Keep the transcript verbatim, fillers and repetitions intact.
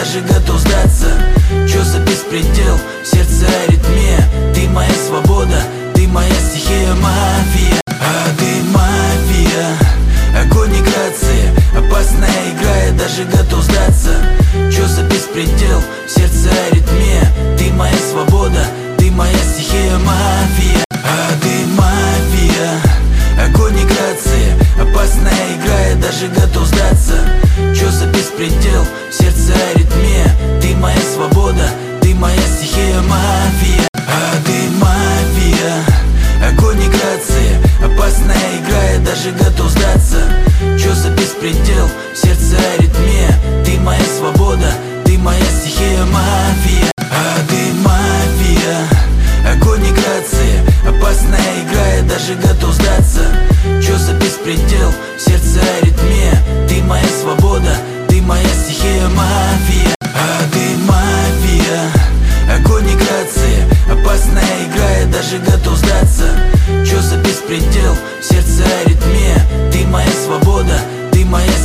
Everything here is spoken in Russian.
даже готов сдаться. Чё за беспредел, в сердце аритмия. Ты моя свобода, ты моя стихия, мафия. А ты мафия, огонь и грация. Опасная игра, я даже готов сдаться. Чё за беспредел, в сердце аритмия. Ты моя свобода, ты моя стихия, мафия. А ты мафия, огонь и грация. Опасная игра, я даже готов сдаться. Чё за беспредел, в сердце аритмия. Ты моя свобода, ты моя стихия, мафия. А ты мафия, огонь и грация. Опасная игра, я даже готов сдаться. Чё за беспредел, в сердце аритмия. Ты моя свобода, ты моя стихия, мафия. А ты мафия, огонь и грация. Опасная игра, я даже готов сдаться. Чё за беспредел, в сердце аритмия. Ты моя свобода, ты моя стихия, мафия. А ты мафия, огонь и грация. Опасная игра, я даже готов сдаться. Чё за беспредел,